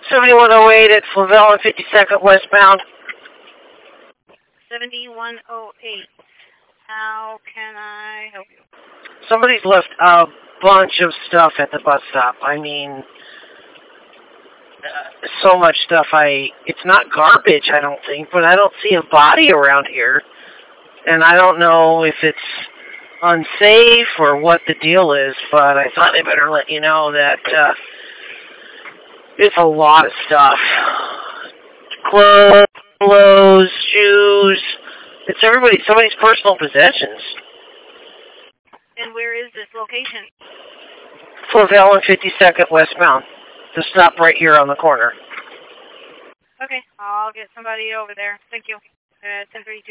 7108 at Flavelle and 52nd westbound. 7108. How can I help you? Somebody's left a bunch of stuff at the bus stop. I mean, so much stuff. It's not garbage, I don't think, but I don't see a body around here. And I don't know if it's unsafe or what the deal is, but I thought I better let you know that it's a lot of stuff. Clothes, shoes. It's somebody's personal possessions. And where is this location? Flavelle and 52nd westbound. The stop right here on the corner. Okay, I'll get somebody over there. Thank you. 1032.